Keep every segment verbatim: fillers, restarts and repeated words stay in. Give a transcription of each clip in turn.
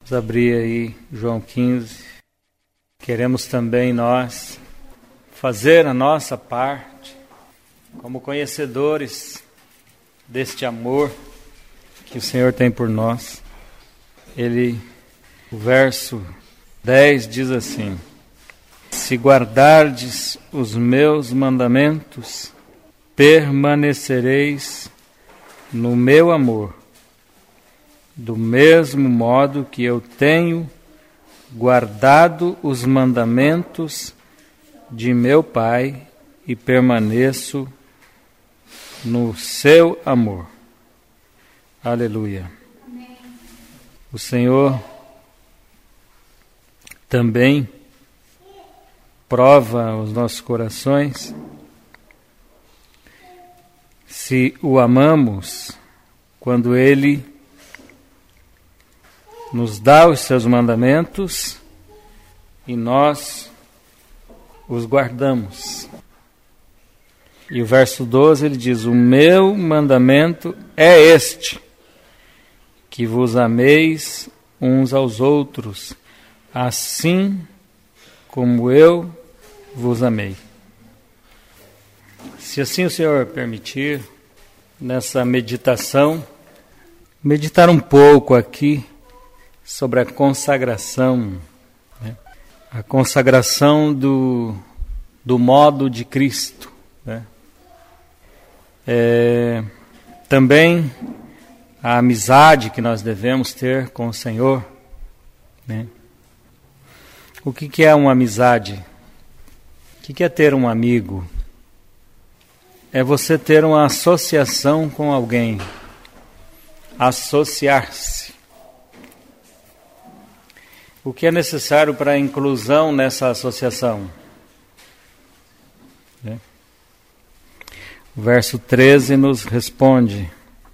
Vamos abrir aí João quinze. Queremos também nós fazer a nossa parte como conhecedores deste amor que o Senhor tem por nós. Ele, o verso dez diz assim: se guardardes os meus mandamentos, permanecereis no meu amor, do mesmo modo que eu tenho guardado os mandamentos de meu Pai e permaneço no seu amor. Aleluia. Amém. O Senhor também prova os nossos corações se o amamos quando Ele nos dá os seus mandamentos e nós os guardamos. E o verso doze ele diz: o meu mandamento é este, que vos ameis uns aos outros, assim como eu vos amei. Se assim o Senhor permitir, nessa meditação, meditar um pouco aqui sobre a consagração, né? A consagração do, do modo de Cristo, né? É, também a amizade que nós devemos ter com o Senhor, né? O que, que é uma amizade? O que, que é ter um amigo? É você ter uma associação com alguém, associar-se. O que é necessário para a inclusão nessa associação? Né? O verso treze nos responde: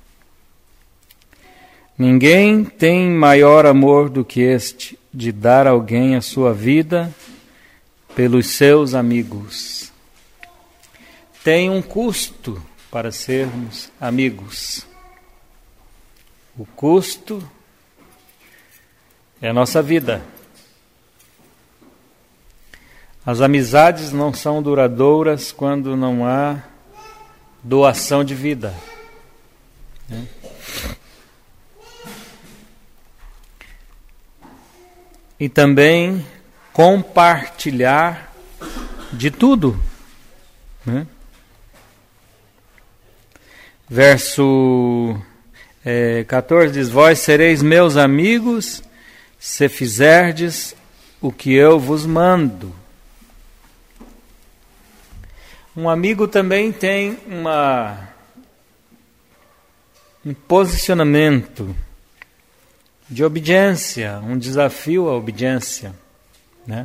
ninguém tem maior amor do que este, de dar a alguém a sua vida pelos seus amigos. Tem um custo para sermos amigos. O custo é a nossa vida. As amizades não são duradouras quando não há doação de vida, né? E também compartilhar de tudo, né? Verso é, catorze diz: vós sereis meus amigos se fizerdes o que eu vos mando. Um amigo também tem uma, um posicionamento de obediência, um desafio à obediência, né?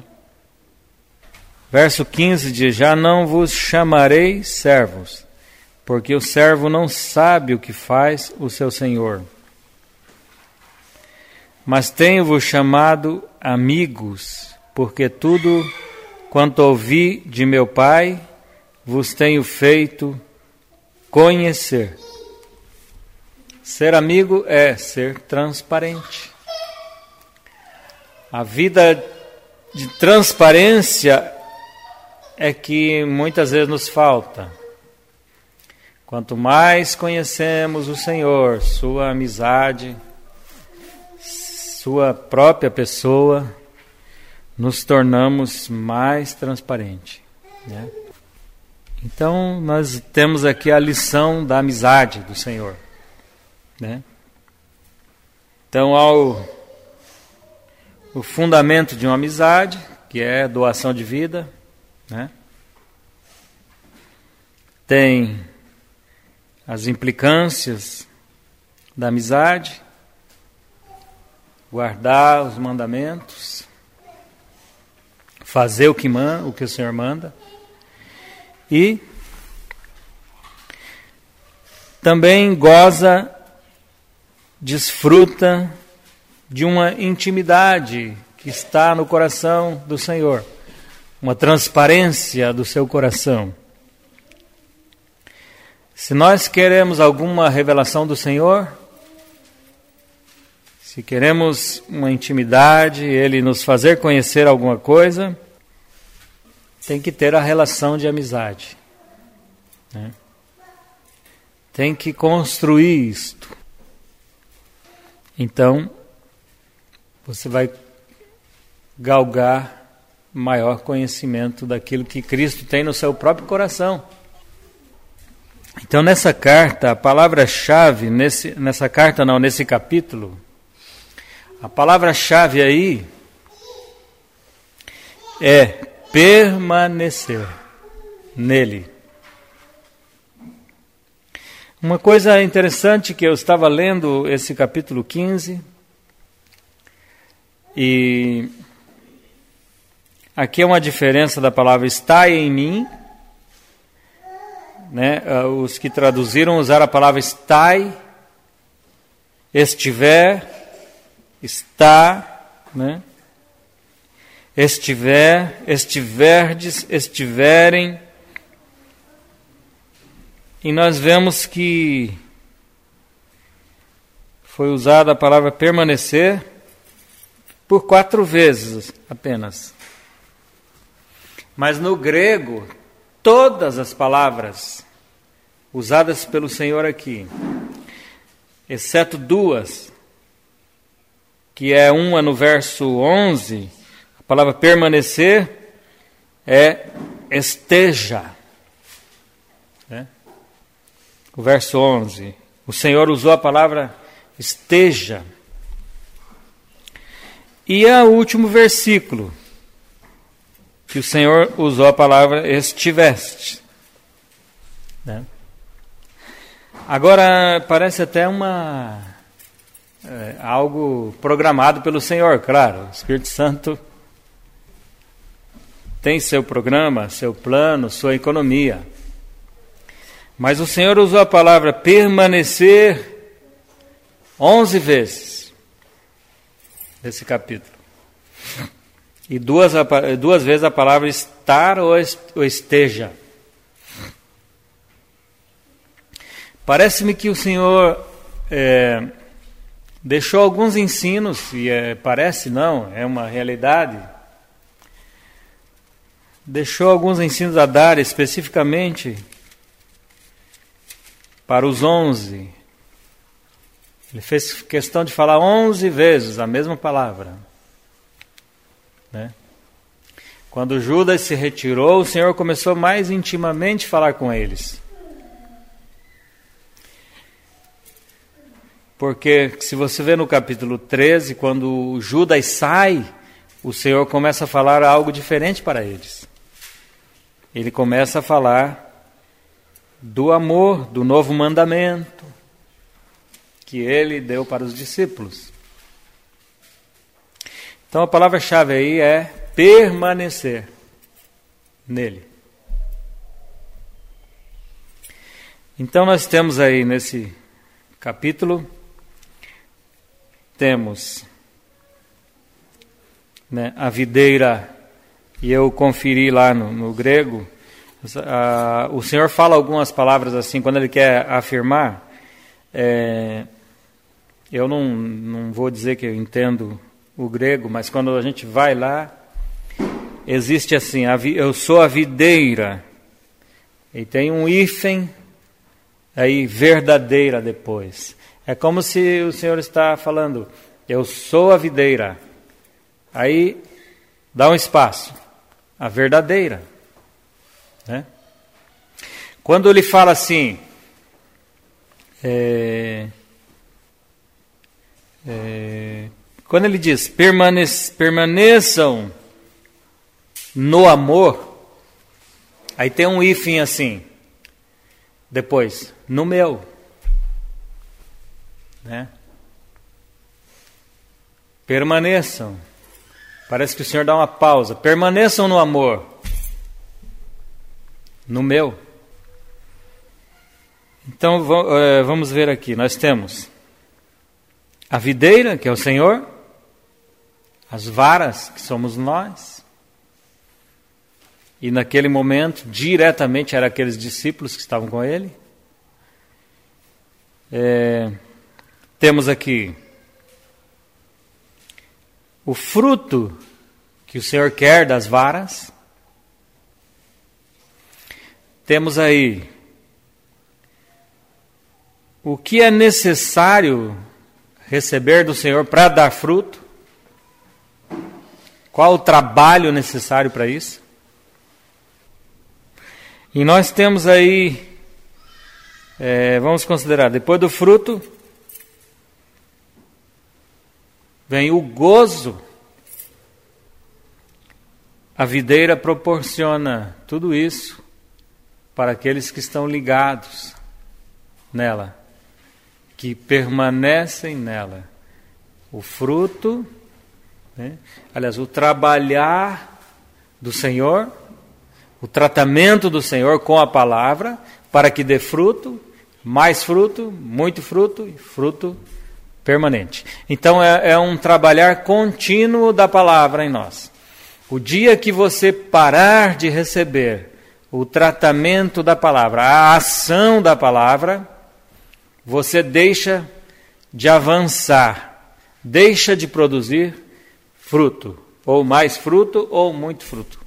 Verso quinze diz: já não vos chamarei servos, porque o servo não sabe o que faz o seu senhor. Mas tenho-vos chamado amigos, porque tudo quanto ouvi de meu Pai vos tenho feito conhecer. Ser amigo é ser transparente. A vida de transparência é que muitas vezes nos falta. Quanto mais conhecemos o Senhor, sua amizade, sua própria pessoa, nos tornamos mais transparentes, né? Então, nós temos aqui a lição da amizade do Senhor, né? Então, ao o fundamento de uma amizade, que é doação de vida, né? Tem as implicâncias da amizade, guardar os mandamentos, fazer o que, man, o que o Senhor manda, e também goza, desfruta de uma intimidade que está no coração do Senhor, uma transparência do seu coração. Se nós queremos alguma revelação do Senhor, Se queremos uma intimidade, Ele nos fazer conhecer alguma coisa, tem que ter a relação de amizade, né? Tem que construir isto. Então, você vai galgar maior conhecimento daquilo que Cristo tem no seu próprio coração. Então, nessa carta, a palavra-chave, nesse, nessa carta não, nesse capítulo, a palavra-chave aí é permanecer nele. Uma coisa interessante que eu estava lendo esse capítulo quinze, e aqui é uma diferença da palavra estai em mim, né? Os que traduziram usaram a palavra estai, estiver, está, né? Estiver, estiverdes, estiverem. E nós vemos que foi usada a palavra permanecer por quatro vezes apenas. Mas no grego, todas as palavras usadas pelo Senhor aqui, exceto duas, que é uma no verso onze, a palavra permanecer é esteja. Né? O verso onze, o Senhor usou a palavra esteja. E é o último versículo, que o Senhor usou a palavra estiveste. Né? Agora, parece até uma é, algo programado pelo Senhor, claro. O Espírito Santo tem seu programa, seu plano, sua economia. Mas o Senhor usou a palavra permanecer onze vezes nesse capítulo. E duas, duas vezes a palavra estar ou esteja. Parece-me que o Senhor é, deixou alguns ensinos, e é, parece não, é uma realidade. Deixou alguns ensinos a dar especificamente para os onze. Ele fez questão de falar onze vezes a mesma palavra. Né? Quando Judas se retirou, o Senhor começou mais intimamente a falar com eles. Porque se você vê no capítulo treze, quando Judas sai, o Senhor começa a falar algo diferente para eles. Ele começa a falar do amor, do novo mandamento que ele deu para os discípulos. Então a palavra-chave aí é permanecer nele. Então nós temos aí nesse capítulo, temos né, a videira, e eu conferi lá no, no grego. Uh, o Senhor fala algumas palavras assim, quando Ele quer afirmar, é, eu não, não vou dizer que eu entendo o grego, mas quando a gente vai lá, existe assim, a, eu sou a videira, e tem um hífen, aí verdadeira depois. É como se o Senhor está falando, eu sou a videira, aí dá um espaço, a verdadeira. Né? Quando ele fala assim, é, é, quando ele diz permane, permaneçam no amor, aí tem um hífen assim, depois, no meu, né? Permaneçam, parece que o Senhor dá uma pausa, permaneçam no amor. No meu. Então vamos ver aqui. Nós temos a videira, que é o Senhor, as varas, que somos nós, e naquele momento diretamente eram aqueles discípulos que estavam com ele. É, temos aqui o fruto que o Senhor quer das varas. Temos aí o que é necessário receber do Senhor para dar fruto. Qual o trabalho necessário para isso? E nós temos aí, é, vamos considerar, depois do fruto, vem o gozo. A videira proporciona tudo isso para aqueles que estão ligados nela, que permanecem nela. O fruto, né? Aliás, o trabalhar do Senhor, o tratamento do Senhor com a palavra, para que dê fruto, mais fruto, muito fruto e fruto permanente. Então é, é um trabalhar contínuo da palavra em nós. O dia que você parar de receber o tratamento da palavra, a ação da palavra, você deixa de avançar, deixa de produzir fruto, ou mais fruto, ou muito fruto.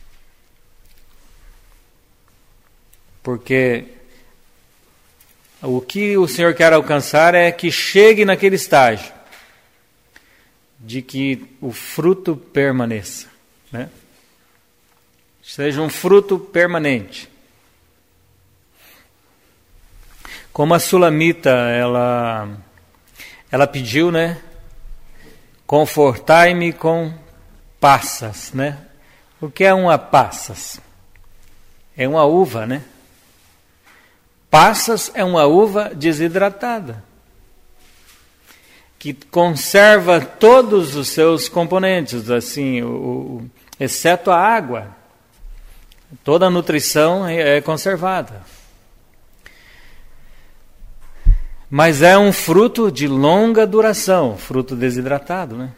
Porque o que o Senhor quer alcançar é que chegue naquele estágio de que o fruto permaneça, né? Seja um fruto permanente. Como a Sulamita, ela, ela pediu, né? Confortai-me com passas, né? O que é uma passas? É uma uva, né? Passas é uma uva desidratada, que conserva todos os seus componentes, assim, o, o, exceto a água. Toda a nutrição é conservada. Mas é um fruto de longa duração, fruto desidratado, né?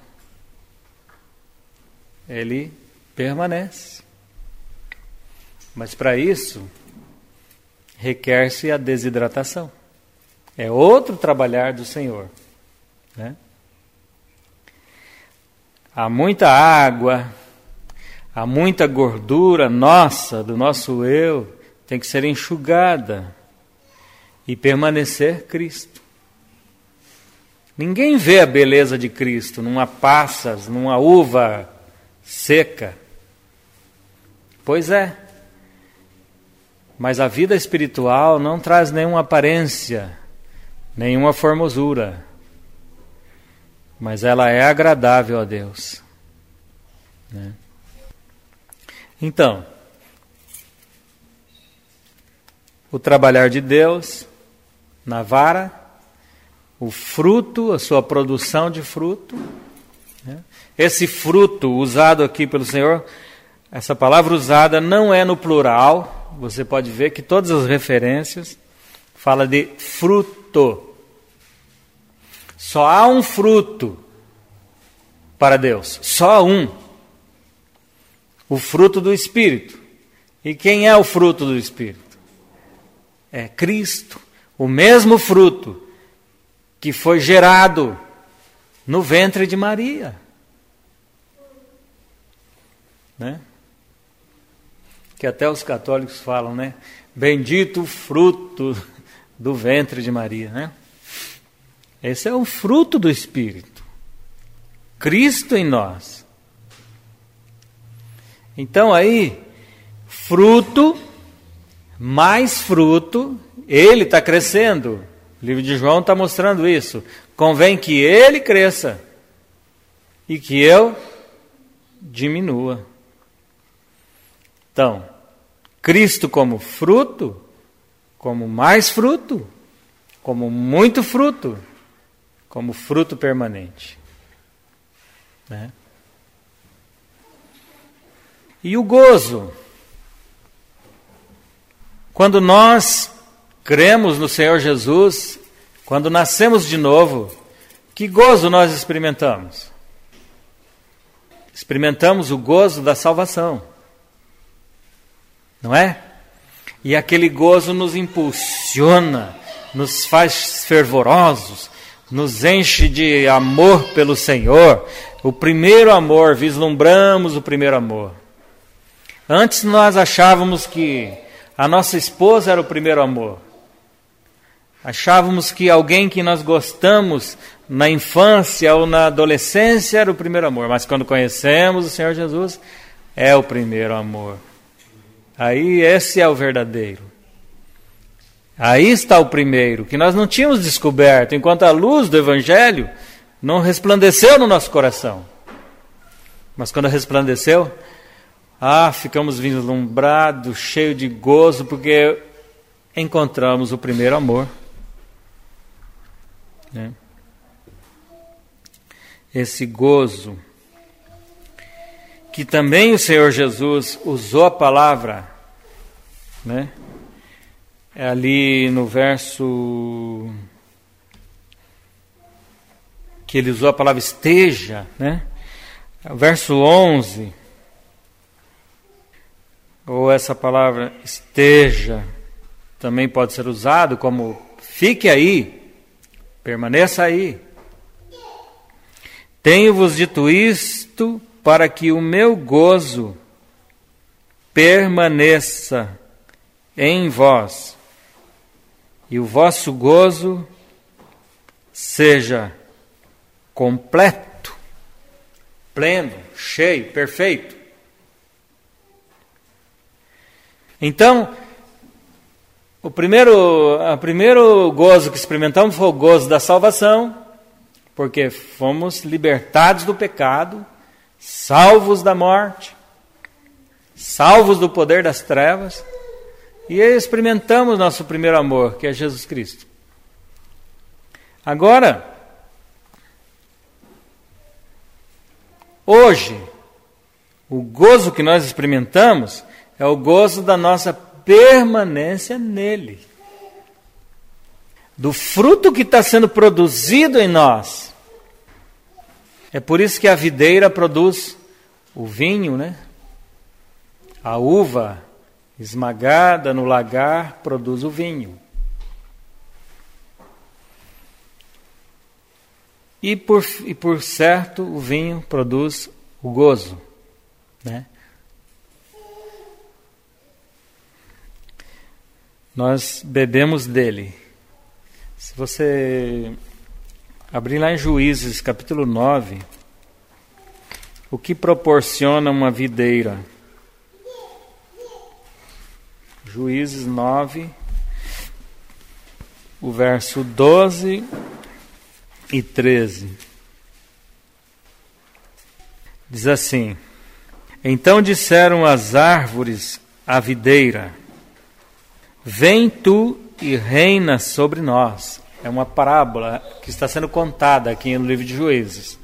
Ele permanece. Mas para isso, requer-se a desidratação. É outro trabalhar do Senhor, né? Há muita água, há muita gordura nossa, do nosso eu, tem que ser enxugada e permanecer Cristo. Ninguém vê a beleza de Cristo numa passas, numa uva seca. Pois é. Mas a vida espiritual não traz nenhuma aparência, nenhuma formosura. Mas ela é agradável a Deus, né? Então, o trabalhar de Deus na vara, o fruto, a sua produção de fruto, né? Esse fruto usado aqui pelo Senhor, essa palavra usada não é no plural. Você pode ver que todas as referências falam de fruto. Só há um fruto para Deus, só um. O fruto do Espírito. E quem é o fruto do Espírito? É Cristo, o mesmo fruto que foi gerado no ventre de Maria, né? Que até os católicos falam, né? Bendito o fruto do ventre de Maria, né? Esse é o fruto do Espírito. Cristo em nós. Então aí, fruto, mais fruto, ele está crescendo. O livro de João está mostrando isso. Convém que ele cresça e que eu diminua. Então, Cristo como fruto, como mais fruto, como muito fruto, como fruto permanente, né? E o gozo. Quando nós cremos no Senhor Jesus, quando nascemos de novo, que gozo nós experimentamos? Experimentamos o gozo da salvação, não é? E aquele gozo nos impulsiona, nos faz fervorosos, nos enche de amor pelo Senhor. o primeiro amor, vislumbramos o primeiro amor. Antes nós achávamos que a nossa esposa era o primeiro amor. Achávamos que alguém que nós gostamos na infância ou na adolescência era o primeiro amor. Mas quando conhecemos o Senhor Jesus, é o primeiro amor. Aí esse é o verdadeiro. Aí está o primeiro, que nós não tínhamos descoberto, enquanto a luz do Evangelho não resplandeceu no nosso coração. Mas quando resplandeceu, ah, ficamos vislumbrados, cheios de gozo, porque encontramos o primeiro amor. Né? Esse gozo, que também o Senhor Jesus usou a palavra, né? É ali no verso que ele usou a palavra esteja, né? O verso onze, ou essa palavra esteja, também pode ser usado como fique aí, permaneça aí. Tenho-vos dito isto para que o meu gozo permaneça em vós e o vosso gozo seja completo, pleno, cheio, perfeito. Então, o primeiro, o primeiro gozo que experimentamos foi o gozo da salvação, porque fomos libertados do pecado, salvos da morte, salvos do poder das trevas, e experimentamos nosso primeiro amor, que é Jesus Cristo. Agora, hoje, o gozo que nós experimentamos é o gozo da nossa permanência nele, do fruto que está sendo produzido em nós. É por isso que a videira produz o vinho, né? A uva esmagada no lagar produz o vinho. E por, e por certo, o vinho produz o gozo, né? Nós bebemos dele. Se você abrir lá em Juízes, capítulo nove, o que proporciona uma videira? Juízes nove, o verso doze e treze. Diz assim: então disseram as árvores à videira: vem tu e reina sobre nós. É uma parábola que está sendo contada aqui no livro de Juízes.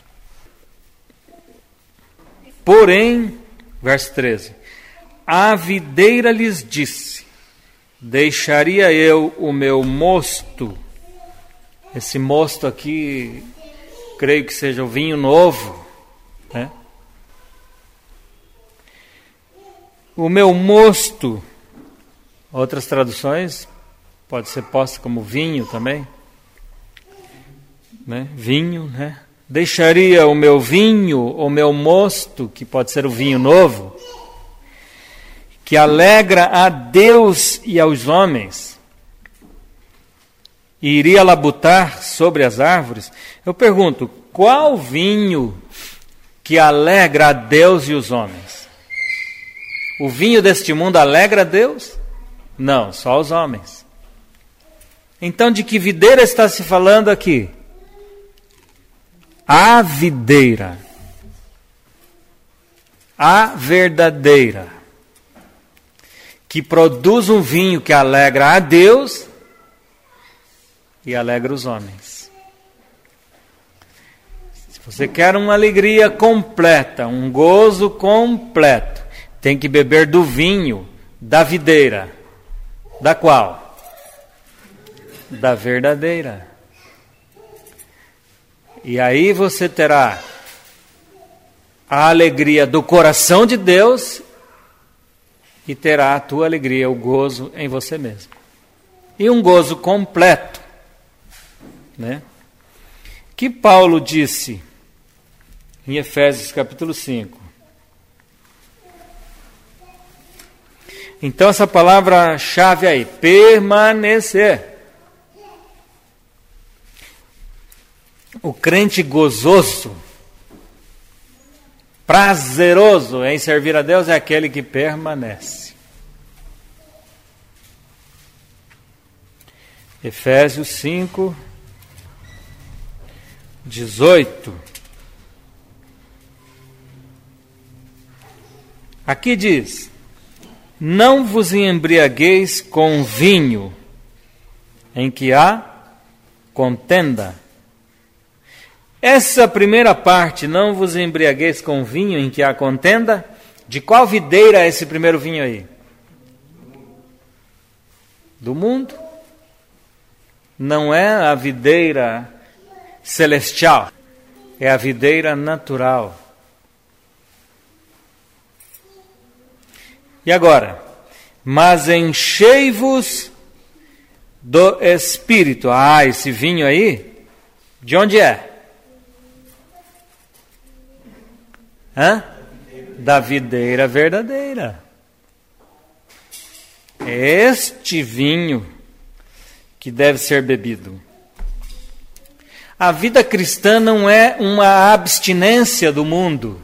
Porém, verso treze, a videira lhes disse: deixaria eu o meu mosto. Esse mosto aqui, creio que seja o vinho novo, né? O meu mosto, outras traduções, pode ser posto como vinho também, né? Vinho, né? Deixaria o meu vinho, o meu mosto, que pode ser o vinho novo, que alegra a Deus e aos homens, e iria labutar sobre as árvores. Eu pergunto, qual vinho que alegra a Deus e os homens? O vinho deste mundo alegra a Deus? Não, só os homens. Então, de que videira está se falando aqui? A videira, a verdadeira, que produz um vinho que alegra a Deus e alegra os homens. Se você quer uma alegria completa, um gozo completo, tem que beber do vinho da videira. Da qual? Da verdadeira. E aí você terá a alegria do coração de Deus e terá a tua alegria, o gozo em você mesmo. E um gozo completo, né? Que Paulo disse em Efésios capítulo cinco. Então essa palavra-chave aí, permanecer. O crente gozoso, prazeroso em servir a Deus é aquele que permanece. Efésios cinco, dezoito. Aqui diz: não vos embriagueis com vinho, em que há contenda. Essa primeira parte, não vos embriagueis com vinho, em que há contenda, de qual videira é esse primeiro vinho aí? Do mundo. Não é a videira celestial, é a videira natural. E agora? Mas enchei-vos do Espírito. Ah, esse vinho aí, de onde é? Hã? Da videira verdadeira. Este vinho que deve ser bebido. A vida cristã não é uma abstinência do mundo.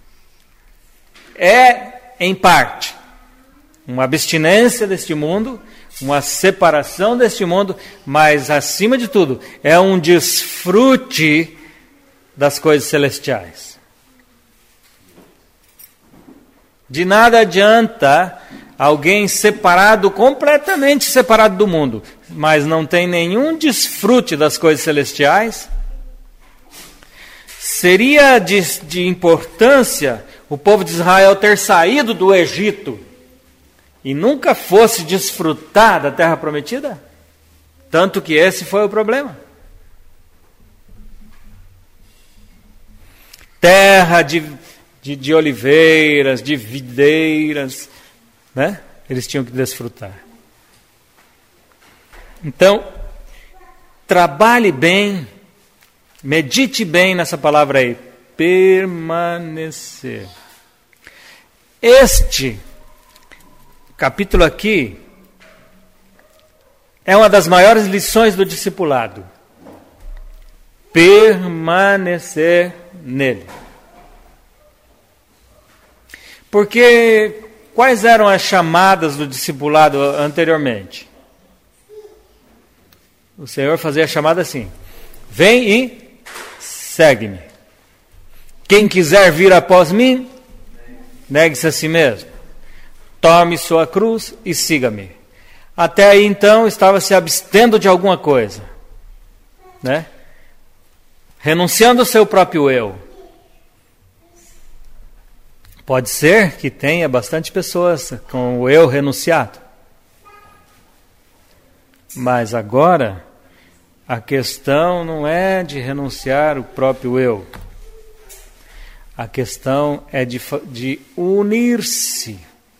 É, em parte, uma abstinência deste mundo, uma separação deste mundo, mas, acima de tudo, é um desfrute das coisas celestiais. De nada adianta alguém separado, completamente separado do mundo, mas não tem nenhum desfrute das coisas celestiais. Seria de, de importância o povo de Israel ter saído do Egito e nunca fosse desfrutar da terra prometida? Tanto que esse foi o problema. Terra de, de, de oliveiras, de videiras, né? Eles tinham que desfrutar. Então, trabalhe bem, medite bem nessa palavra aí, permanecer. Este capítulo aqui é uma das maiores lições do discipulado. Permanecer nele. Porque quais eram as chamadas do discipulado anteriormente? O Senhor fazia a chamada assim: vem e segue-me. Quem quiser vir após mim, negue-se a si mesmo. Tome sua cruz e siga-me. Até aí, então, estava se abstendo de alguma coisa, né? Renunciando ao seu próprio eu. Pode ser que tenha bastante pessoas com o eu renunciado. Mas agora, a questão não é de renunciar o próprio eu. A questão é de, de unir-se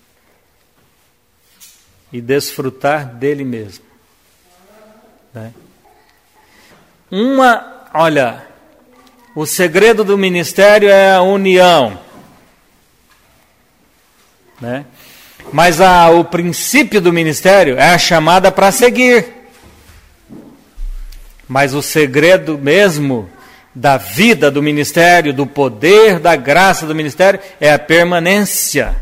e desfrutar dele mesmo. Né? Uma, olha, o segredo do ministério é a união. Né? Mas a, o princípio do ministério é a chamada para seguir. Mas o segredo mesmo da vida do ministério, do poder, da graça do ministério, é a permanência.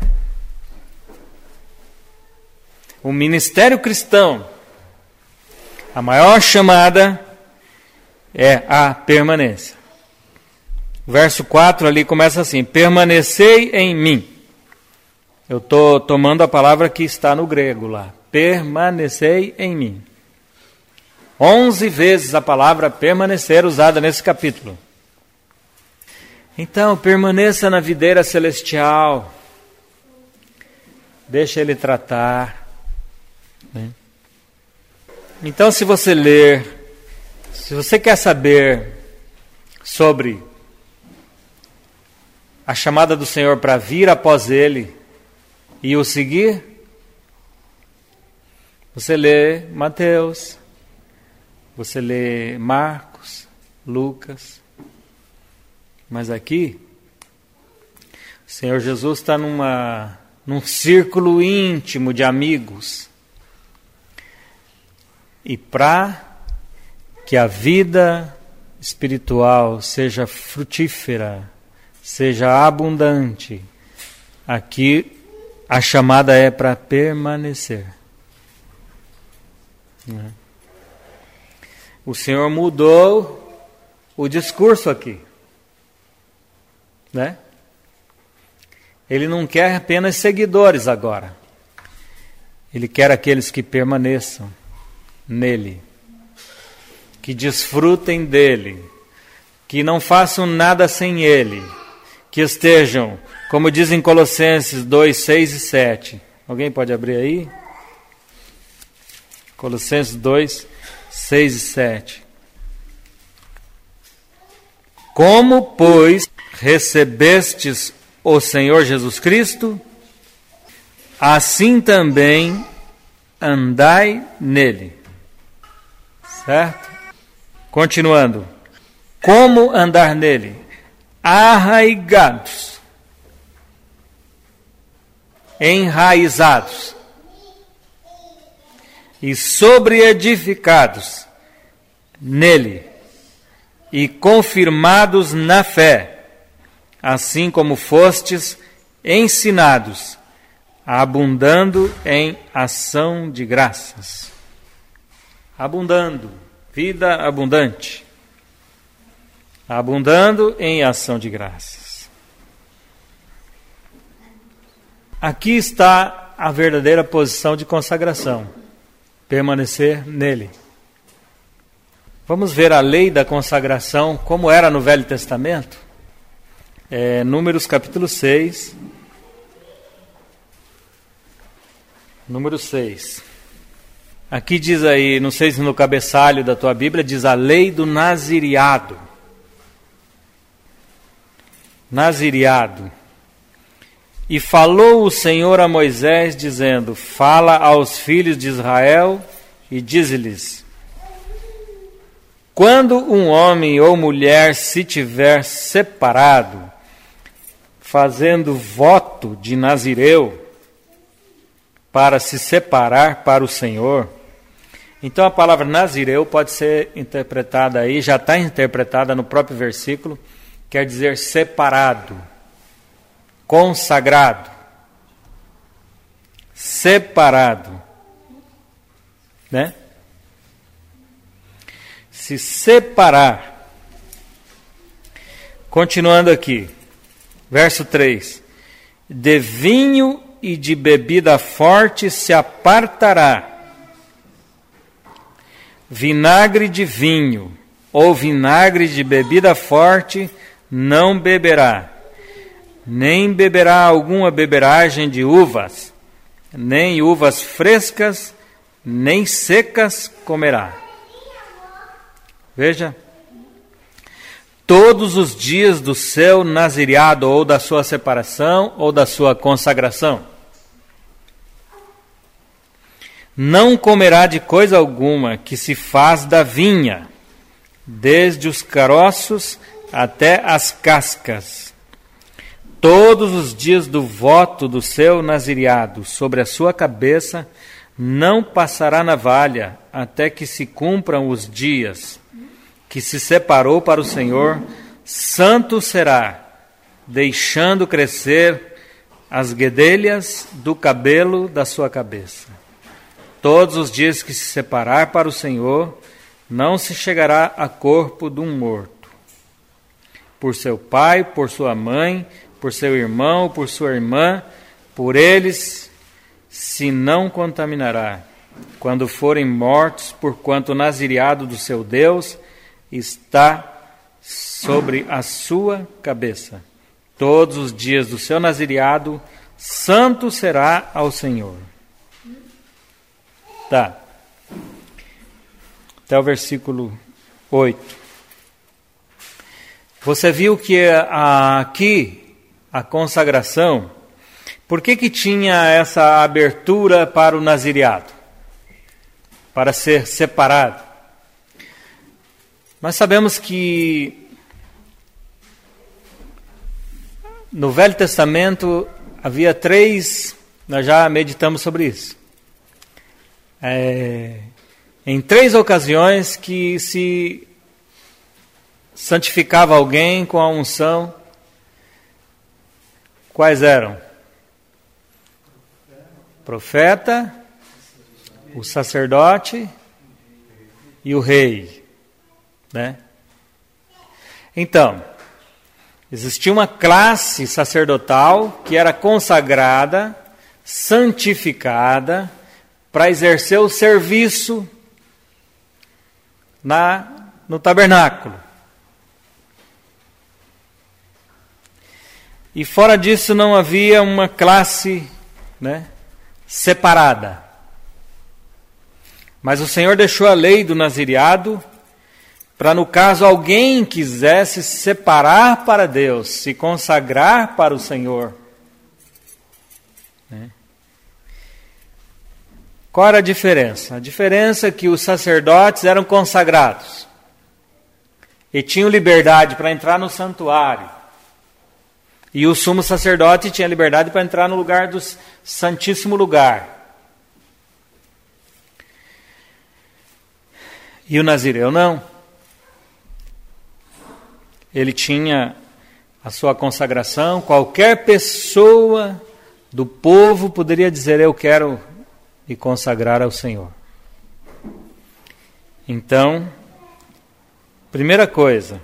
O ministério cristão, a maior chamada é a permanência. O verso quatro ali começa assim: permanecei em mim. Eu estou tomando a palavra que está no grego lá. Permanecei em mim. Onze vezes a palavra permanecer usada nesse capítulo. Então, permaneça na videira celestial. Deixa ele tratar. Né? Então, se você ler, se você quer saber sobre a chamada do Senhor para vir após ele e o seguir, você lê Mateus, você lê Marcos, Lucas, mas aqui O Senhor Jesus está numa, num círculo íntimo de amigos. E para que a vida espiritual seja frutífera, seja abundante, aqui a chamada é para permanecer. O Senhor mudou o discurso aqui, né? Ele não quer apenas seguidores agora. Ele quer aqueles que permaneçam nele, que desfrutem dele, que não façam nada sem ele, que estejam, como dizem Colossenses dois, seis e sete. Alguém pode abrir aí? Colossenses dois, seis e sete. Como, pois, recebestes o Senhor Jesus Cristo, assim também andai nele. Certo? Continuando. Como andar nele? Arraigados, enraizados e sobreedificados nele e confirmados na fé, assim como fostes ensinados, abundando em ação de graças. Abundando, vida abundante. Abundando em ação de graças. Aqui está a verdadeira posição de consagração. Permanecer nele. Vamos ver a lei da consagração, como era no Velho Testamento? É, Números capítulo seis. Número seis. Aqui diz aí, não sei se no cabeçalho da tua Bíblia, diz a lei do nazireado. Nazireado. E falou o Senhor a Moisés, dizendo: fala aos filhos de Israel e dize-lhes: quando um homem ou mulher se tiver separado, fazendo voto de nazireu, para se separar para o Senhor. Então a palavra nazireu pode ser interpretada aí, já está interpretada no próprio versículo, quer dizer separado, consagrado, separado, né? Se separar. Continuando aqui, verso três. De vinho e de bebida forte se apartará. Vinagre de vinho ou vinagre de bebida forte não beberá, nem beberá alguma beberagem de uvas, nem uvas frescas, nem secas comerá. Veja, todos os dias do seu nazireado, ou da sua separação, ou da sua consagração, não comerá de coisa alguma que se faz da vinha, desde os caroços até as cascas. Todos os dias do voto do seu nazireado sobre a sua cabeça não passará navalha, até que se cumpram os dias que se separou para o Senhor. Santo será, deixando crescer as guedelhas do cabelo da sua cabeça. Todos os dias que se separar para o Senhor, não se chegará a corpo de um morto. Por seu pai, por sua mãe, por seu irmão, por sua irmã, por eles se não contaminará, quando forem mortos, porquanto o nazireado do seu Deus está sobre a sua cabeça. Todos os dias do seu nazireado, santo será ao Senhor. Tá. Até o versículo oito. Você viu que aqui a consagração, por que que tinha essa abertura para o nazireado? Para ser separado. Nós sabemos que no Velho Testamento havia três, nós já meditamos sobre isso. É, em três ocasiões que se santificava alguém com a unção. Quais eram? Profeta, o sacerdote e o rei, né? Então, existia uma classe sacerdotal que era consagrada, santificada, para exercer o serviço na, no tabernáculo. E fora disso não havia uma classe, né, separada. Mas o Senhor deixou a lei do nazireado para, no caso, alguém quisesse se separar para Deus, se consagrar para o Senhor. Né? Qual era a diferença? A diferença é que os sacerdotes eram consagrados e tinham liberdade para entrar no santuário. E o sumo sacerdote tinha liberdade para entrar no lugar do santíssimo lugar. E o nazireu não. Ele tinha a sua consagração. Qualquer pessoa do povo poderia dizer: eu quero me consagrar ao Senhor. Então, primeira coisa,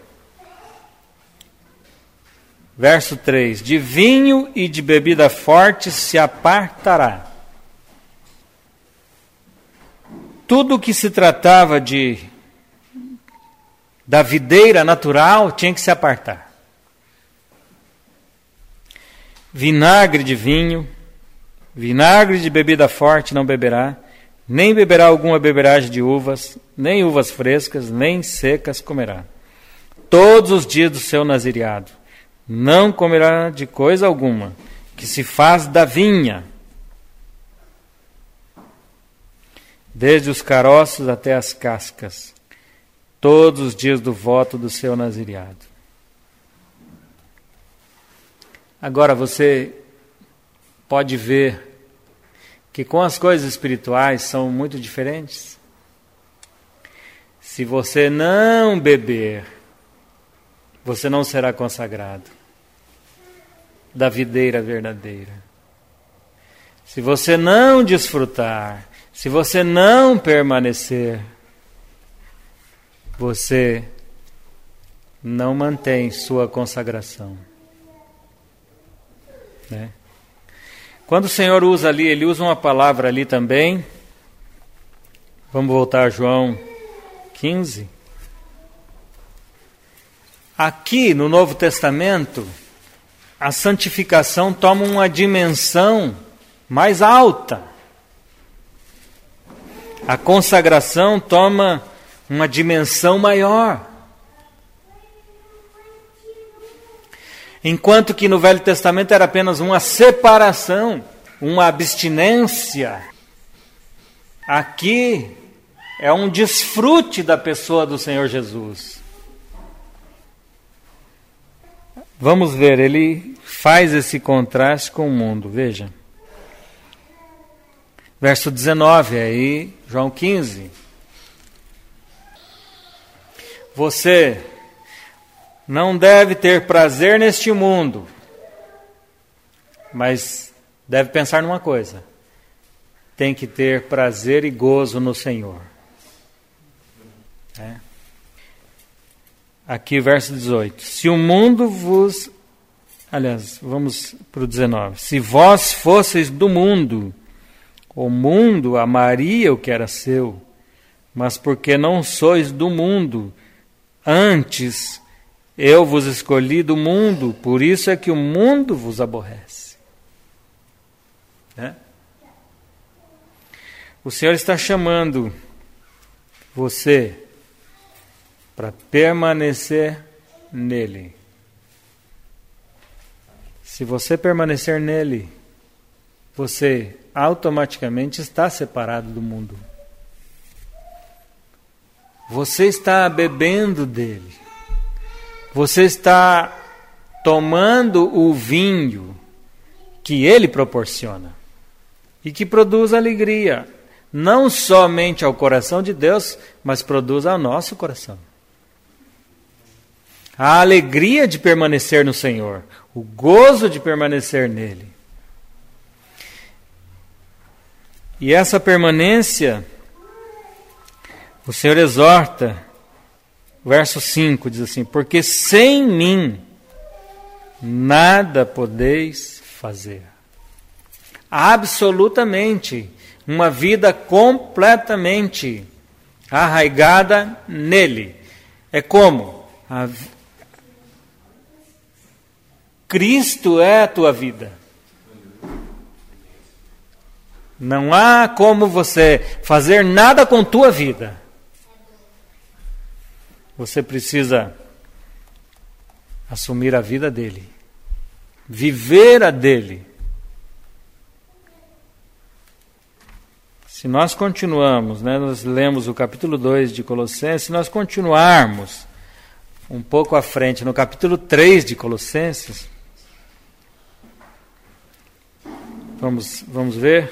verso três: de vinho e de bebida forte se apartará. Tudo que se tratava de da videira natural tinha que se apartar. Vinagre de vinho, vinagre de bebida forte não beberá, nem beberá alguma beberagem de uvas, nem uvas frescas, nem secas comerá. Todos os dias do seu nazireado não comerá de coisa alguma que se faz da vinha, desde os caroços até as cascas, todos os dias do voto do seu nazireado. Agora você pode ver que com as coisas espirituais são muito diferentes. Se você não beber, você não será consagrado da videira verdadeira. Se você não desfrutar, se você não permanecer, você não mantém sua consagração. Né? Quando o Senhor usa ali, Ele usa uma palavra ali também. Vamos voltar a João quinze. Aqui no Novo Testamento, a santificação toma uma dimensão mais alta. A consagração toma uma dimensão maior. Enquanto que no Velho Testamento era apenas uma separação, uma abstinência, aqui é um desfrute da pessoa do Senhor Jesus. Vamos ver, ele faz esse contraste com o mundo, veja. Verso dezenove, aí, João quinze. Você não deve ter prazer neste mundo, mas deve pensar numa coisa: tem que ter prazer e gozo no Senhor. É. Aqui verso dezoito. Se o mundo vos... Aliás, vamos para o dezenove. Se vós fosseis do mundo, o mundo amaria o que era seu, mas porque não sois do mundo, antes eu vos escolhi do mundo, por isso é que o mundo vos aborrece. É? O Senhor está chamando você para permanecer nele. Se você permanecer nele, você automaticamente está separado do mundo. Você está bebendo dele. Você está tomando o vinho que Ele proporciona e que produz alegria, não somente ao coração de Deus, mas produz ao nosso coração. A alegria de permanecer no Senhor, o gozo de permanecer nele. E essa permanência, o Senhor exorta, verso cinco diz assim: porque sem mim nada podeis fazer. Absolutamente, uma vida completamente arraigada nele. É como? A... Cristo é a tua vida. Não há como você fazer nada com tua vida. Você precisa assumir a vida dele, viver a dele. Se nós continuamos, né, nós lemos o capítulo dois de Colossenses, se nós continuarmos um pouco à frente, no capítulo três de Colossenses, vamos, vamos ver,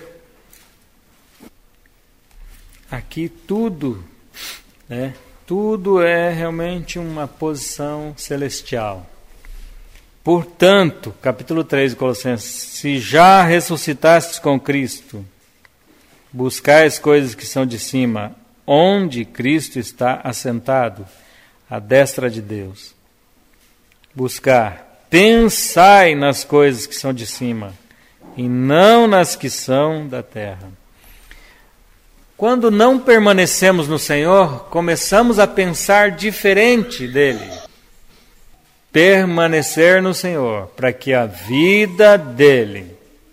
aqui tudo, né, tudo é realmente uma posição celestial. Portanto, capítulo três de Colossenses, se já ressuscitastes com Cristo, buscai as coisas que são de cima, onde Cristo está assentado, à destra de Deus. Buscar, pensai nas coisas que são de cima, e não nas que são da terra. Quando não permanecemos no Senhor, começamos a pensar diferente dele. Permanecer no Senhor, para que a vida dele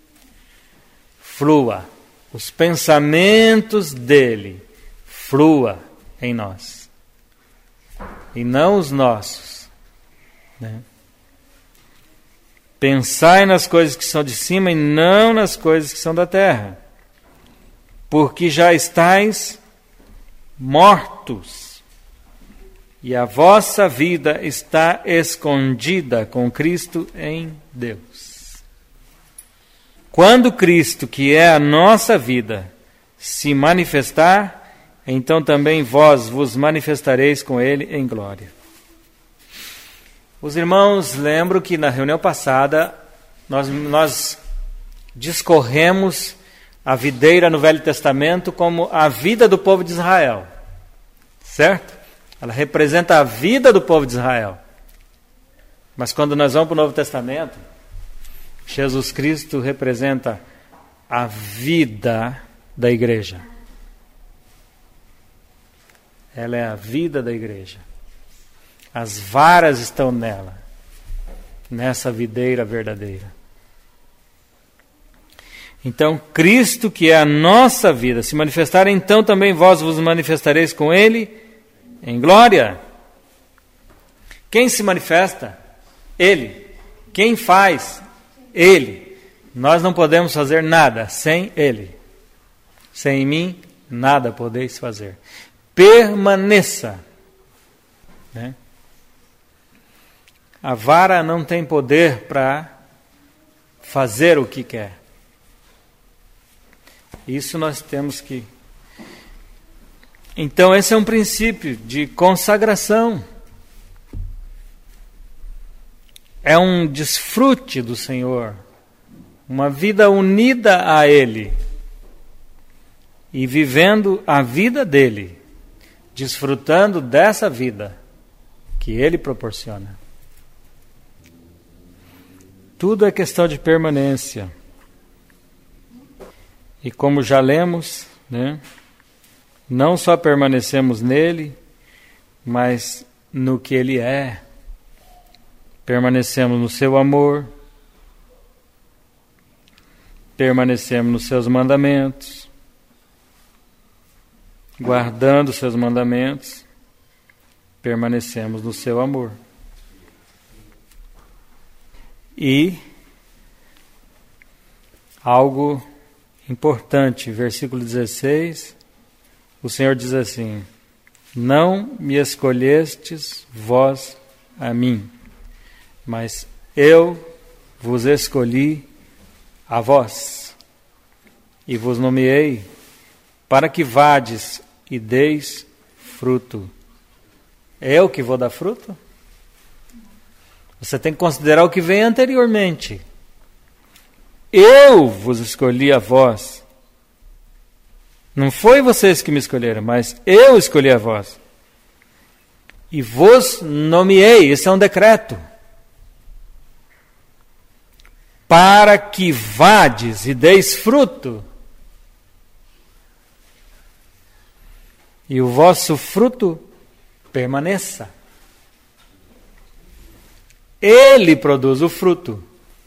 flua, os pensamentos dele flua em nós, e não os nossos, né? Pensai nas coisas que são de cima e não nas coisas que são da terra, porque já estáis mortos, e a vossa vida está escondida com Cristo em Deus. Quando Cristo, que é a nossa vida, se manifestar, então também vós vos manifestareis com Ele em glória. Os irmãos lembram que na reunião passada nós, nós discorremos a videira no Velho Testamento como a vida do povo de Israel, certo? Ela representa a vida do povo de Israel. Mas quando nós vamos para o Novo Testamento, Jesus Cristo representa a vida da igreja. Ela é a vida da igreja. As varas estão nela, nessa videira verdadeira. Então, Cristo, que é a nossa vida, se manifestar, então também vós vos manifestareis com Ele em glória. Quem se manifesta? Ele. Quem faz? Ele. Nós não podemos fazer nada sem Ele. Sem mim, nada podeis fazer. Permaneça. Né? A vara não tem poder para fazer o que quer. Isso nós temos que... Então esse é um princípio de consagração. É um desfrute do Senhor, uma vida unida a Ele e vivendo a vida dele, desfrutando dessa vida que Ele proporciona. Tudo é questão de permanência. E como já lemos, né, não só permanecemos nele, mas no que Ele é. Permanecemos no seu amor, permanecemos nos seus mandamentos, guardando os seus mandamentos, permanecemos no seu amor. E algo importante, versículo dezesseis, o Senhor diz assim: não me escolhestes vós a mim, mas Eu vos escolhi a vós, e vos nomeei, para que vades e deis fruto. Eu que vou dar fruto? Você tem que considerar o que vem anteriormente. Eu vos escolhi a vós. Não foi vocês que me escolheram, mas eu escolhi a vós. E vos nomeei, esse é um decreto. Para que vades e deis fruto. E o vosso fruto permaneça. Ele produz o fruto.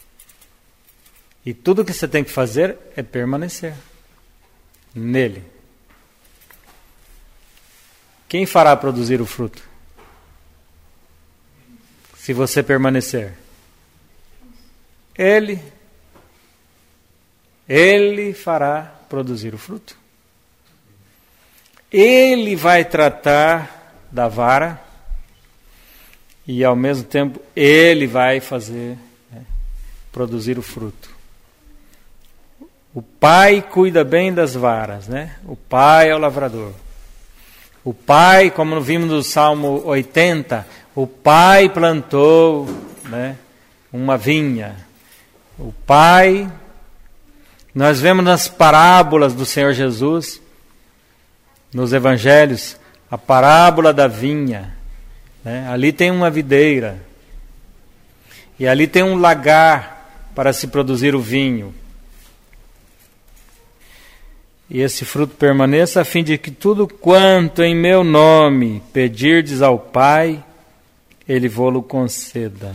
E tudo que você tem que fazer é permanecer nele. Quem fará produzir o fruto? Se você permanecer. Ele. Ele fará produzir o fruto. Ele vai tratar da vara e, ao mesmo tempo, ele vai fazer, né, produzir o fruto. O pai cuida bem das varas, né? O pai é o lavrador. O pai, como vimos no Salmo oitenta, o pai plantou, né, uma vinha. O pai, nós vemos nas parábolas do Senhor Jesus, nos evangelhos, a parábola da vinha, né? Ali tem uma videira e ali tem um lagar para se produzir o vinho, e esse fruto permaneça, a fim de que tudo quanto em meu nome pedirdes ao Pai, Ele vô-lo conceda.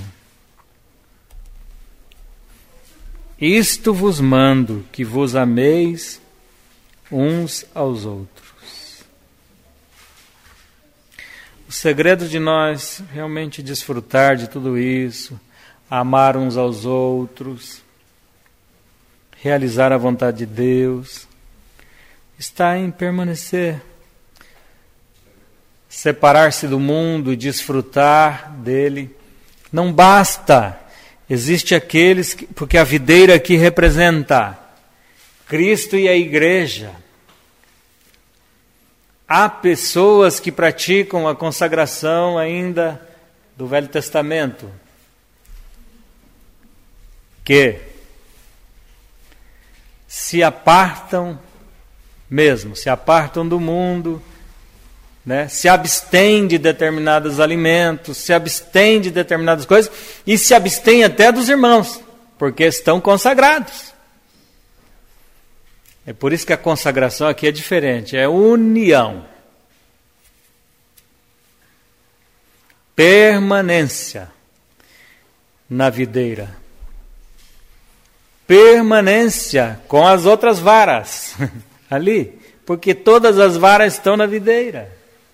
Isto vos mando, que vos ameis uns aos outros. O segredo de nós realmente desfrutar de tudo isso, amar uns aos outros, realizar a vontade de Deus, está em permanecer. Separar-se do mundo e desfrutar dele não basta. Existe aqueles que, porque a videira aqui representa Cristo e a igreja. Há pessoas que praticam a consagração ainda do Velho Testamento, que se apartam mesmo, se apartam do mundo, né? Se abstêm de determinados alimentos, se abstêm de determinadas coisas e se abstêm até dos irmãos, porque estão consagrados. É por isso que a consagração aqui é diferente, é união. Permanência na videira. Permanência com as outras varas ali, porque todas as varas estão na videira.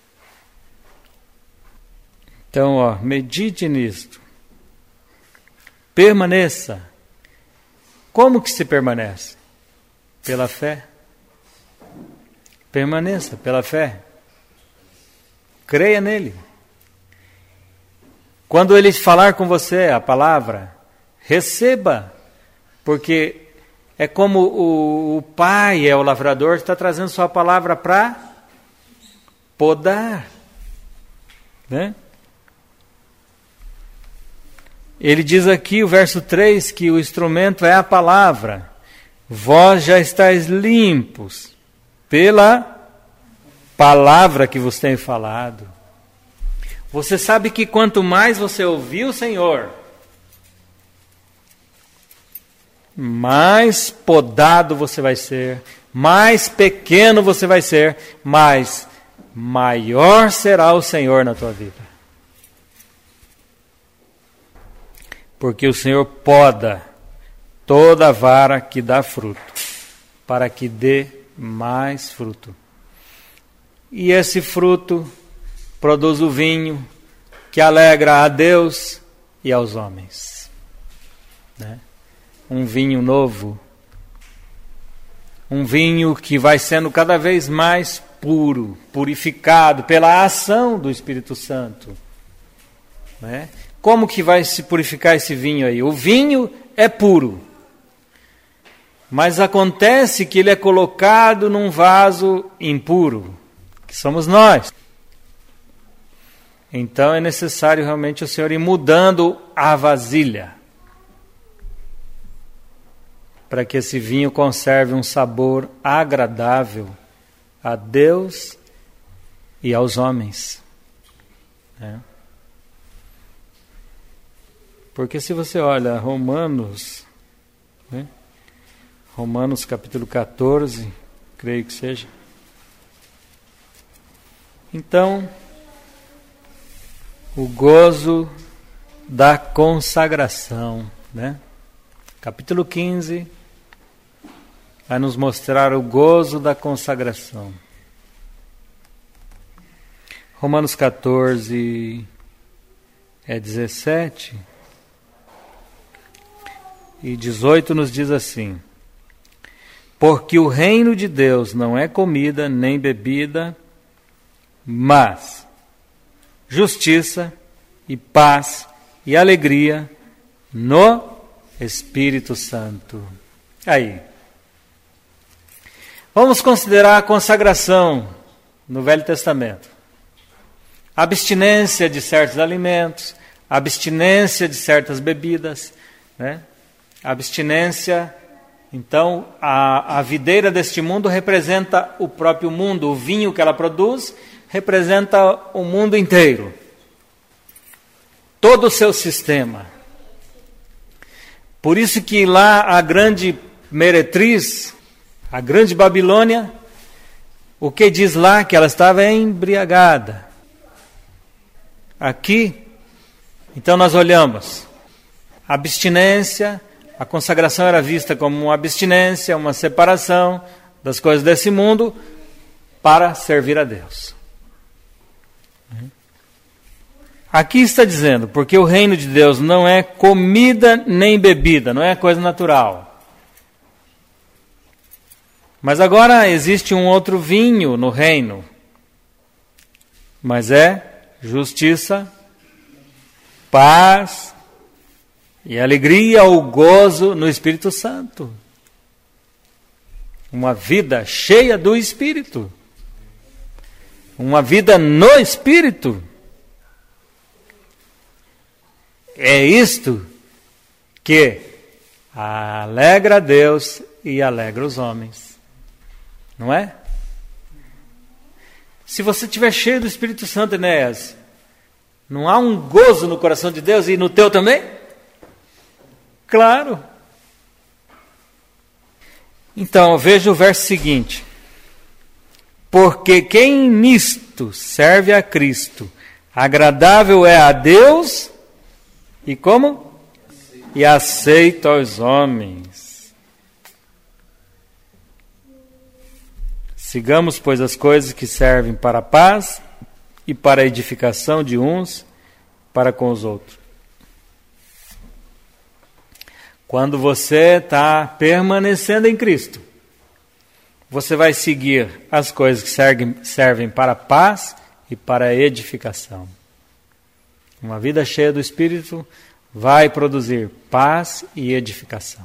Então, ó, medite nisto. Permaneça. Como que se permanece? Pela fé. Permaneça pela fé. Creia nele. Quando ele falar com você a palavra, receba, porque é como o, o pai é o lavrador, está trazendo sua palavra para podar, né? Ele diz aqui, o verso três, que o instrumento é a palavra. Vós já estáis limpos pela palavra que vos tenho falado. Você sabe que quanto mais você ouvir o Senhor, mais podado você vai ser, mais pequeno você vai ser, mas maior será o Senhor na tua vida. Porque o Senhor poda toda a vara que dá fruto, para que dê mais fruto. E esse fruto produz o vinho que alegra a Deus e aos homens, né? Um vinho novo, um vinho que vai sendo cada vez mais puro, purificado pela ação do Espírito Santo, né? como que vai se purificar esse vinho aí? O vinho é puro, mas acontece que ele é colocado num vaso impuro, que somos nós. Então é necessário realmente o Senhor ir mudando a vasilha, para que esse vinho conserve um sabor agradável a Deus e aos homens. É. Porque se você olha Romanos, né? Romanos capítulo catorze, creio que seja. Então, o gozo da consagração, né? Capítulo quinze vai nos mostrar o gozo da consagração. Romanos catorze é dezessete e dezoito nos diz assim: porque o reino de Deus não é comida nem bebida, mas justiça e paz e alegria no Espírito Santo. Aí, vamos considerar a consagração no Velho Testamento. Abstinência de certos alimentos, abstinência de certas bebidas, né? Abstinência, então, a, a videira deste mundo representa o próprio mundo, o vinho que ela produz representa o mundo inteiro, todo o seu sistema. Por isso que lá a grande meretriz, a grande Babilônia, o que diz lá? Que ela estava embriagada. Aqui, então nós olhamos, abstinência, a consagração era vista como uma abstinência, uma separação das coisas desse mundo para servir a Deus. Aqui está dizendo, porque o reino de Deus não é comida nem bebida, não é coisa natural. Mas agora existe um outro vinho no reino, mas é justiça, paz e alegria ou gozo no Espírito Santo. Uma vida cheia do Espírito. Uma vida no Espírito. É isto que alegra a Deus e alegra os homens. Não é? Se você estiver cheio do Espírito Santo, Enéas, não há um gozo no coração de Deus e no teu também? Claro. Então, veja o verso seguinte. Porque quem nisto serve a Cristo, agradável é a Deus e como? E aceito aos homens. Sigamos, pois, as coisas que servem para a paz e para a edificação de uns para com os outros. Quando você está permanecendo em Cristo, você vai seguir as coisas que servem, servem para a paz e para a edificação. Uma vida cheia do Espírito vai produzir paz e edificação.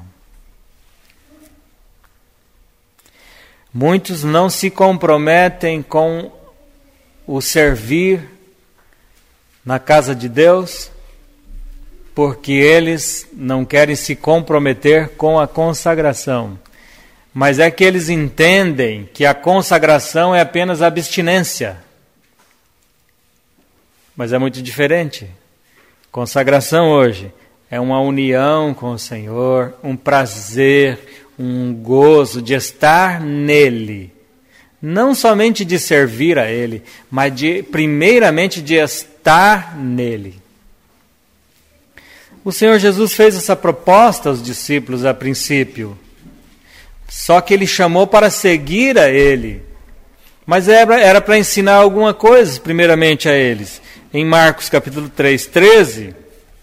Muitos não se comprometem com o servir na casa de Deus, porque eles não querem se comprometer com a consagração. Mas é que eles entendem que a consagração é apenas abstinência. Mas é muito diferente. Consagração hoje é uma união com o Senhor, um prazer, um gozo de estar nele. Não somente de servir a Ele, mas de, primeiramente de estar nele. O Senhor Jesus fez essa proposta aos discípulos a princípio. Só que Ele chamou para seguir a Ele. Mas era para ensinar alguma coisa primeiramente a eles. Em Marcos capítulo três, treze,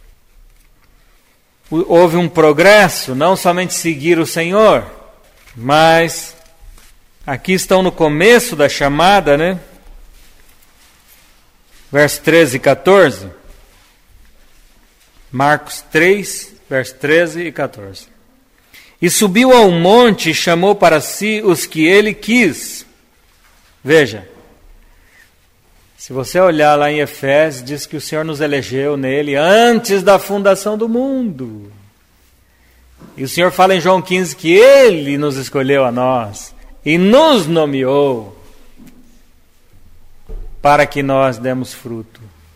houve um progresso, não somente seguir o Senhor, mas aqui estão no começo da chamada, né? Verso treze e quatorze. Marcos três, versos treze e quatorze. E subiu ao monte e chamou para si os que ele quis. Veja, se você olhar lá em Efésios, diz que o Senhor nos elegeu nele antes da fundação do mundo. E o Senhor fala em João quinze que Ele nos escolheu a nós e nos nomeou para que nós demos fruto.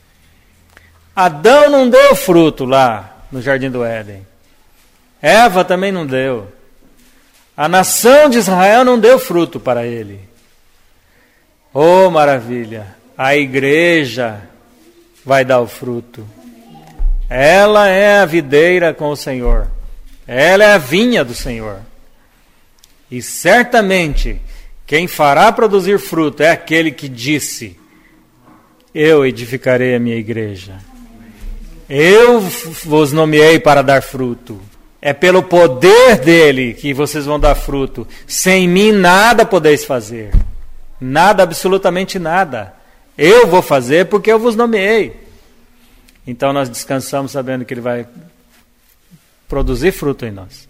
Adão não deu fruto lá no Jardim do Éden. Eva também não deu. A nação de Israel não deu fruto para ele. Oh, maravilha! A igreja vai dar o fruto. Ela é a videira com o Senhor. Ela é a vinha do Senhor. E certamente quem fará produzir fruto é aquele que disse: eu edificarei a minha igreja. Eu vos nomeei para dar fruto. É pelo poder dele que vocês vão dar fruto. Sem mim nada podeis fazer. Nada, absolutamente nada. Eu vou fazer porque eu vos nomeei. Então nós descansamos sabendo que ele vai produzir fruto em nós.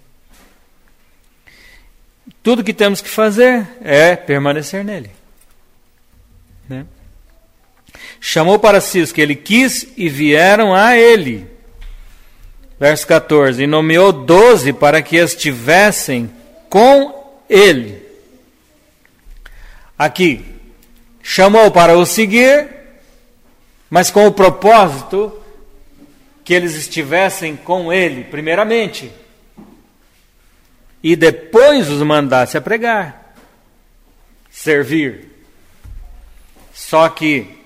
Tudo que temos que fazer é permanecer nele. Né? Chamou para si os que ele quis e vieram a ele. Verso quatorze. E nomeou doze para que estivessem com ele. Aqui, chamou para o seguir, mas com o propósito que eles estivessem com ele, primeiramente, e depois os mandasse a pregar, servir. Só que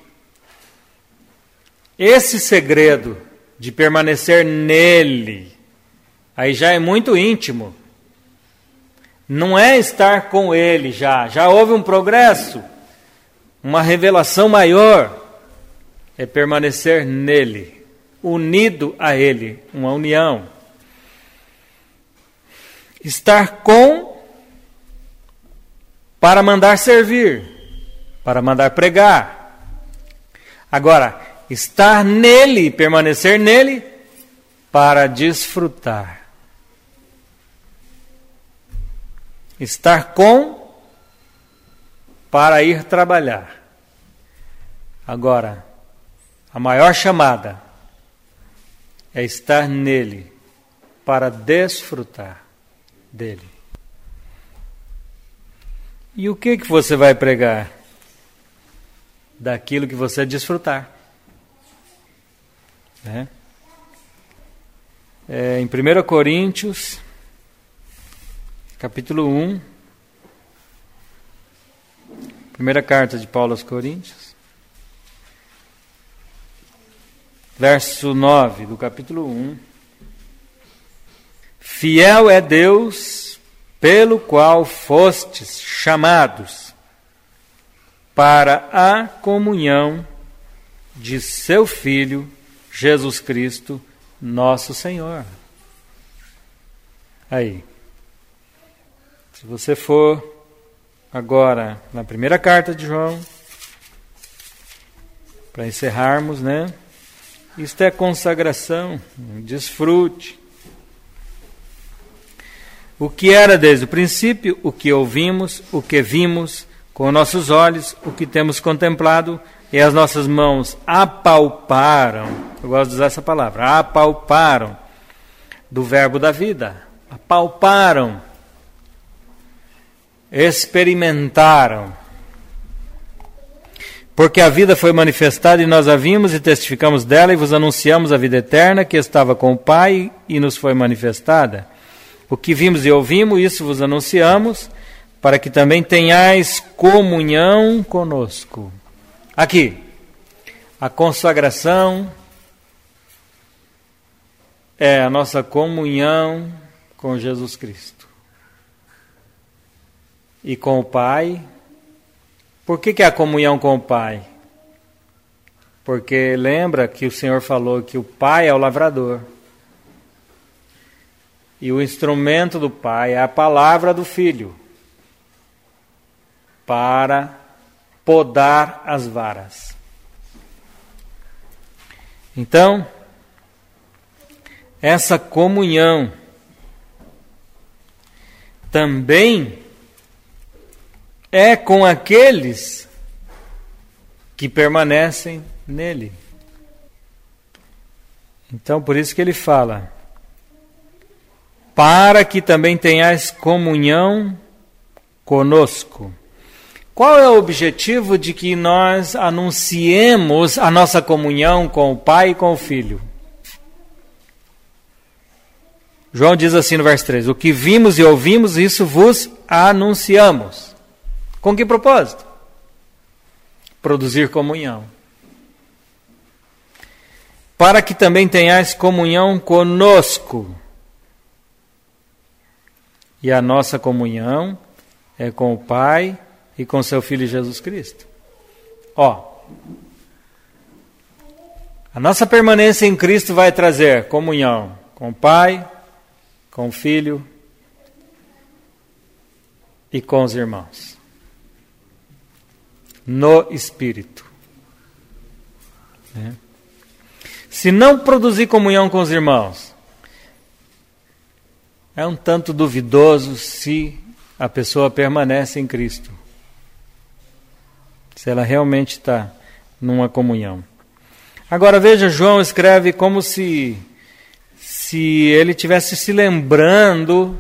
esse segredo de permanecer nele, aí já é muito íntimo. Não é estar com ele já, já houve um progresso, uma revelação maior, é permanecer nele. Unido a ele, uma união. Estar com para mandar servir, para mandar pregar. Agora, estar nele, permanecer nele, para desfrutar. Estar com para ir trabalhar. Agora, a maior chamada é estar nele para desfrutar dele. E o que que você vai pregar? Daquilo que você desfrutar. Né? É, em primeira Coríntios, capítulo um, primeira carta de Paulo aos Coríntios, verso nove do capítulo um. Fiel é Deus, pelo qual fostes chamados para a comunhão de seu Filho, Jesus Cristo, nosso Senhor. Aí, se você for agora na primeira carta de João, para encerrarmos, né? Isto é consagração, desfrute. O que era desde o princípio, o que ouvimos, o que vimos com nossos olhos, o que temos contemplado e as nossas mãos apalparam. Eu gosto de usar essa palavra, apalparam, do verbo da vida. Apalparam, experimentaram. Porque a vida foi manifestada e nós a vimos e testificamos dela e vos anunciamos a vida eterna que estava com o Pai e nos foi manifestada. O que vimos e ouvimos, isso vos anunciamos, para que também tenhais comunhão conosco. Aqui, a consagração é a nossa comunhão com Jesus Cristo e com o Pai. Por que que é a comunhão com o Pai? Porque lembra que o Senhor falou que o Pai é o lavrador. E o instrumento do Pai é a palavra do Filho para podar as varas. Então, essa comunhão também é com aqueles que permanecem nele. Então, por isso que ele fala, para que também tenhais comunhão conosco. Qual é o objetivo de que nós anunciemos a nossa comunhão com o Pai e com o Filho? João diz assim no verso três, o que vimos e ouvimos, isso vos anunciamos. Com que propósito? Produzir comunhão. Para que também tenhais comunhão conosco. E a nossa comunhão é com o Pai e com seu Filho Jesus Cristo. Ó, a nossa permanência em Cristo vai trazer comunhão com o Pai, com o Filho e com os irmãos. No Espírito. Né? Se não produzir comunhão com os irmãos, é um tanto duvidoso se a pessoa permanece em Cristo. Se ela realmente está numa comunhão. Agora veja, João escreve como se, se ele estivesse se lembrando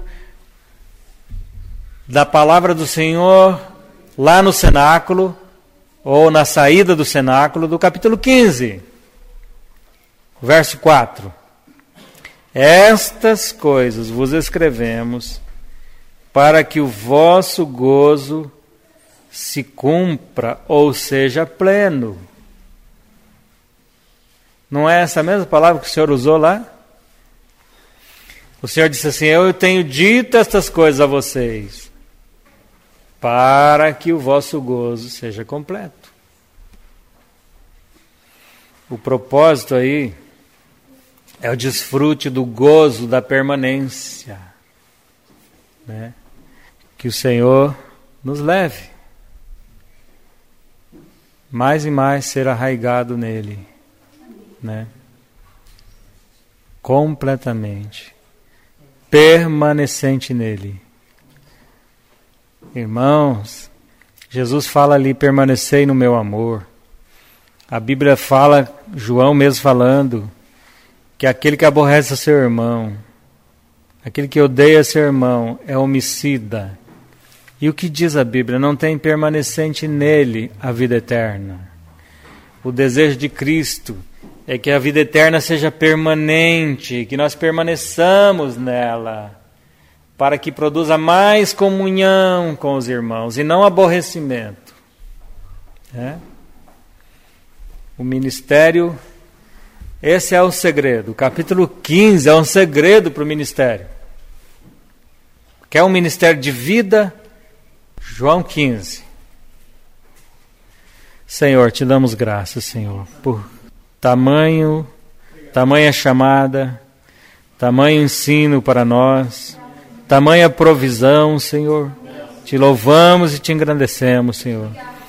da palavra do Senhor lá no cenáculo, ou na saída do cenáculo, do capítulo quinze, verso quatro. Estas coisas vos escrevemos para que o vosso gozo se cumpra ou seja pleno. Não é essa mesma palavra que o Senhor usou lá? O Senhor disse assim, eu tenho dito estas coisas a vocês, para que o vosso gozo seja completo. O propósito aí é o desfrute do gozo da permanência, né? Que o Senhor nos leve mais e mais ser arraigado nele, né? Completamente, permanecente nele. Irmãos, Jesus fala ali, permanecei no meu amor. A Bíblia fala, João mesmo falando, que aquele que aborrece o seu irmão, aquele que odeia seu irmão, é homicida. E o que diz a Bíblia? Não tem permanecente nele a vida eterna. O desejo de Cristo é que a vida eterna seja permanente, que nós permaneçamos nela, para que produza mais comunhão com os irmãos e não aborrecimento. É? O ministério, esse é o segredo. O capítulo quinze é um segredo para o ministério. Quer um ministério de vida? João quinze. Senhor, te damos graças, Senhor, por tamanho, tamanha chamada, tamanho ensino para nós, tamanha provisão, Senhor. Te louvamos e te engrandecemos, Senhor.